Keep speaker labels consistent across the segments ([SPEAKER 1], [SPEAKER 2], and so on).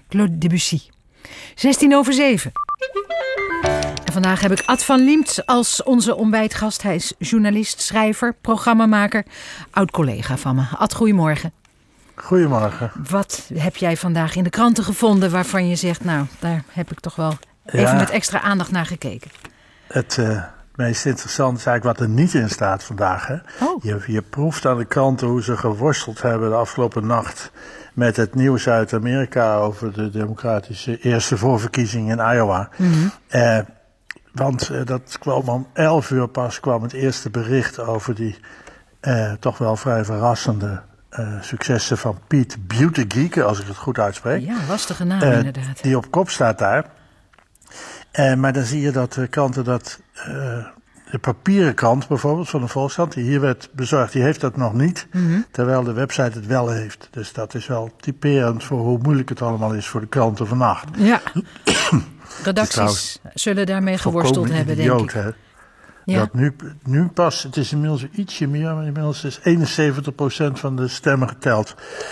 [SPEAKER 1] Claude Debussy. 7:16. En vandaag heb ik Ad van Liemt als onze ontbijtgast. Hij is journalist, schrijver, programmamaker, oud-collega van me. Ad, goedemorgen.
[SPEAKER 2] Goedemorgen.
[SPEAKER 1] Wat heb jij vandaag in de kranten gevonden waarvan je zegt, nou, daar heb ik toch wel even met extra aandacht naar gekeken?
[SPEAKER 2] Het meest interessante is eigenlijk wat er niet in staat vandaag. Hè?
[SPEAKER 1] Oh.
[SPEAKER 2] Je proeft aan de kranten hoe ze geworsteld hebben de afgelopen nacht met het nieuws uit Amerika over de democratische eerste voorverkiezing in Iowa.
[SPEAKER 1] Mm-hmm.
[SPEAKER 2] Want dat kwam om 11:00 pas kwam het eerste bericht over die toch wel vrij verrassende successen van Pete Buttigieg, als ik het goed uitspreek.
[SPEAKER 1] Ja, lastige naam inderdaad.
[SPEAKER 2] Die op kop staat daar. Maar dan zie je dat de kranten de papieren krant bijvoorbeeld van de Volkskrant, die hier werd bezorgd, die heeft dat nog niet. Mm-hmm. Terwijl de website het wel heeft. Dus dat is wel typerend voor hoe moeilijk het allemaal is voor de kranten vannacht.
[SPEAKER 1] Ja. Redacties zullen daarmee geworsteld hebben, denk ik.
[SPEAKER 2] Hè?
[SPEAKER 1] Ja.
[SPEAKER 2] Dat nu pas, het is inmiddels ietsje meer, maar inmiddels is 71% van de stemmen geteld.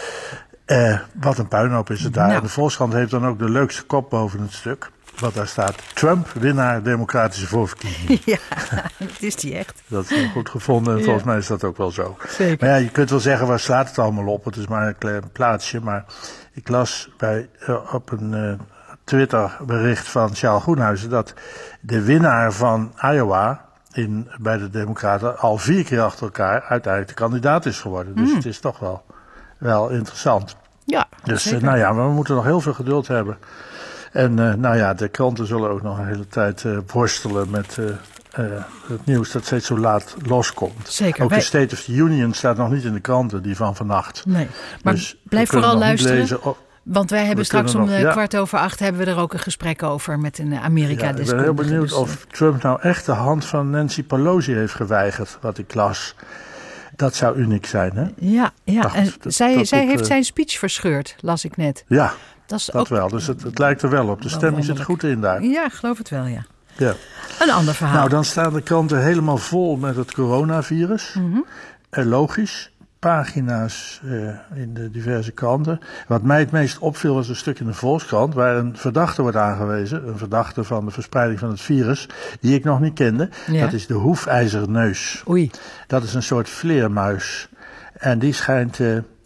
[SPEAKER 2] Wat een puinhoop is het daar.
[SPEAKER 1] Nou.
[SPEAKER 2] De Volkskrant heeft dan ook de leukste kop boven het stuk. Wat daar staat: Trump, winnaar democratische voorverkiezingen.
[SPEAKER 1] Ja, dat is die echt.
[SPEAKER 2] Dat is heel goed gevonden en volgens mij is dat ook wel zo.
[SPEAKER 1] Zeker.
[SPEAKER 2] Maar ja, je kunt wel zeggen, waar slaat het allemaal op? Het is maar een klein plaatsje. Maar ik las op een Twitter bericht van Charles Groenhuizen dat de winnaar van Iowa bij de Democraten al 4 keer achter elkaar uiteindelijk de kandidaat is geworden. Dus het is toch wel interessant.
[SPEAKER 1] Ja,
[SPEAKER 2] dus
[SPEAKER 1] zeker.
[SPEAKER 2] we moeten nog heel veel geduld hebben. En de kranten zullen ook nog een hele tijd worstelen met het nieuws dat steeds zo laat loskomt.
[SPEAKER 1] Zeker.
[SPEAKER 2] Ook de State of the Union staat nog niet in de kranten, die van vannacht.
[SPEAKER 1] Nee, maar
[SPEAKER 2] dus
[SPEAKER 1] blijf vooral luisteren. Want wij hebben straks om 7:15 hebben we er ook een gesprek over met een Amerika-deskundige.
[SPEAKER 2] Ik ben heel benieuwd of Trump nou echt de hand van Nancy Pelosi heeft geweigerd, wat ik las. Dat zou uniek zijn, hè?
[SPEAKER 1] Ja. En zij heeft zijn speech verscheurd, las ik net.
[SPEAKER 2] Ja,
[SPEAKER 1] dat
[SPEAKER 2] ook wel. Dus het lijkt er wel op. De stemming zit goed in daar.
[SPEAKER 1] Ja, ik geloof het wel, ja.
[SPEAKER 2] Een
[SPEAKER 1] ander verhaal.
[SPEAKER 2] Nou, dan staan de kranten helemaal vol met het coronavirus. Mm-hmm. Logisch. Pagina's in de diverse kranten. Wat mij het meest opviel was een stuk in de Volkskrant, waar een verdachte wordt aangewezen. Een verdachte van de verspreiding van het virus, die ik nog niet kende. Ja. Dat is de hoefijzerneus.
[SPEAKER 1] Oei.
[SPEAKER 2] Dat is een soort vleermuis. En die schijnt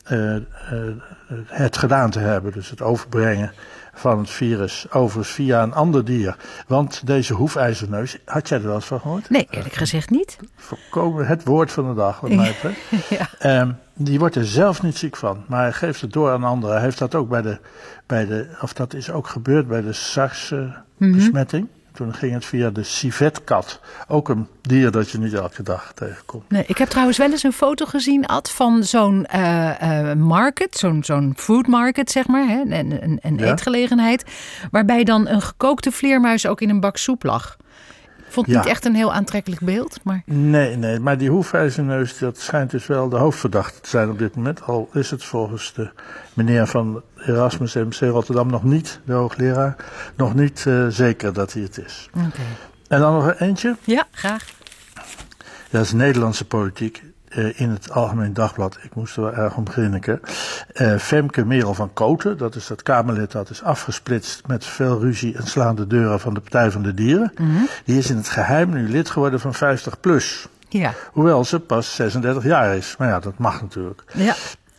[SPEAKER 2] het gedaan te hebben. Dus het overbrengen van het virus overigens via een ander dier. Want deze hoefijzerneus, had jij er wel eens van gehoord?
[SPEAKER 1] Nee, eerlijk gezegd niet.
[SPEAKER 2] Volkomen het woord van de dag, wat mij betreft. Ja. Die wordt er zelf niet ziek van, maar hij geeft het door aan anderen. Hij heeft dat ook of dat is ook gebeurd bij de SARS-besmetting. Toen ging het via de civetkat. Ook een dier dat je niet elke dag tegenkomt.
[SPEAKER 1] Nee, ik heb trouwens wel eens een foto gezien, Ad, van zo'n market, zo'n food market, zeg maar. Hè, een eetgelegenheid. Waarbij dan een gekookte vleermuis ook in een bak soep lag. Ik vond het niet echt een heel aantrekkelijk beeld. Maar...
[SPEAKER 2] Nee, maar die hoefijzerneus, dat schijnt dus wel de hoofdverdachte te zijn op dit moment. Al is het volgens de meneer van Erasmus MC Rotterdam nog niet, de hoogleraar, nog niet zeker dat hij het is.
[SPEAKER 1] Okay.
[SPEAKER 2] En dan nog eentje.
[SPEAKER 1] Ja, graag.
[SPEAKER 2] Dat is Nederlandse politiek. In het Algemeen Dagblad, ik moest er wel erg om grinniken. Femke Merel van Kooten, dat is dat Kamerlid dat is afgesplitst met veel ruzie en slaande deuren van de Partij van de Dieren. Mm-hmm. Die is in het geheim nu lid geworden van 50PLUS.
[SPEAKER 1] Ja.
[SPEAKER 2] Hoewel ze pas 36 jaar is. Maar ja, dat mag natuurlijk.
[SPEAKER 1] Ja.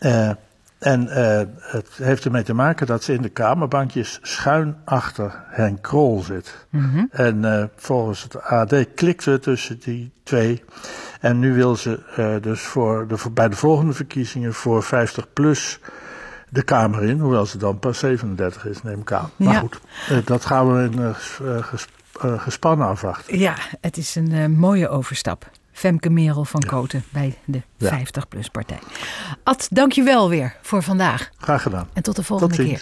[SPEAKER 2] Het heeft ermee te maken dat ze in de Kamerbankjes schuin achter Henk Krol zit. Mm-hmm. En volgens het AD klikt ze tussen die twee. En nu wil ze dus bij de volgende verkiezingen voor 50PLUS de Kamer in. Hoewel ze dan pas 37 is, neem ik aan. Ja. Maar goed, dat gaan we in gespannen afwachten.
[SPEAKER 1] Ja, het is een mooie overstap. Femke Merel van Kooten bij de 50PLUS partij. Ad, dank je wel weer voor vandaag.
[SPEAKER 2] Graag gedaan.
[SPEAKER 1] En tot de volgende keer.